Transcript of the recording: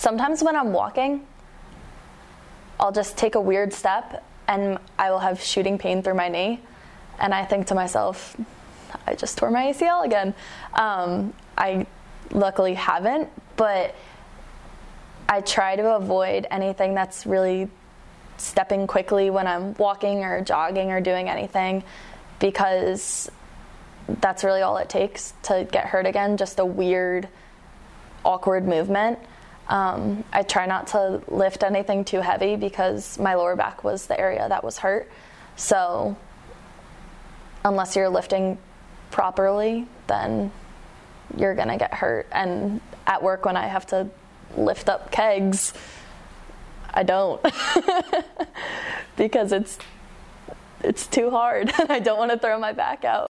Sometimes when I'm walking, I'll just take a weird step and I will have shooting pain through my knee. And I think to myself, I just tore my ACL again. I luckily haven't, but I try to avoid anything that's really stepping quickly when I'm walking or jogging or doing anything, because that's really all it takes to get hurt again, just a weird, awkward movement. I try not to lift anything too heavy because my lower back was the area that was hurt. So unless you're lifting properly, then you're gonna get hurt. And at work, when I have to lift up kegs, I don't because it's too hard and I don't want to throw my back out.